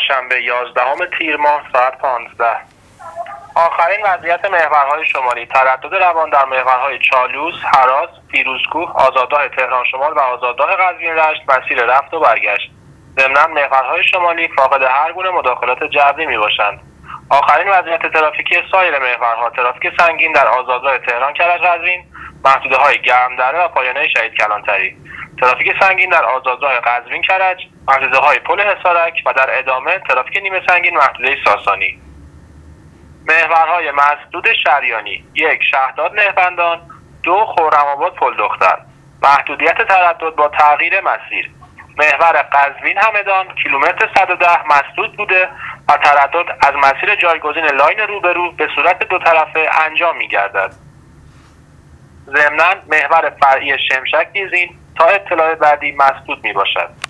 چهارشنبه 11 تیر ماه ساعت 15. آخرین وضعیت محورهای شمالی: تردد روان در محورهای چالوس، هراس، فیروزکوه، آزادراه تهران شمال و آزادراه قزوین رشت مسیر رفت و برگشت. ضمناً محورهای شمالی فاقد هر گونه مداخلات جبری میباشند. آخرین وضعیت ترافیکی سایر محورها: ترافیک سنگین در آزادراه تهران کرج قزوین، محدوده‌های گرمدره و پایانه شهید کلانتری. ترافیک سنگین در آزادراه قزوین کرج، محدوده‌های پل حصارک و در ادامه ترافیک نیمه سنگین محدوده ساسانی. محورهای مسدود شریانی: 1 شهداد نهبندان، 2 خرم‌آباد پل دختر. محدودیت تردد با تغییر مسیر: محور قزوین همدان کیلومتر 110 مسدود بوده و تردد از مسیر جایگزین لاین روبرو به صورت دو طرفه انجام می‌گردد. ضمناً محور فرعی شمشک دیزین تا اطلاع بعدی مسدود میباشد.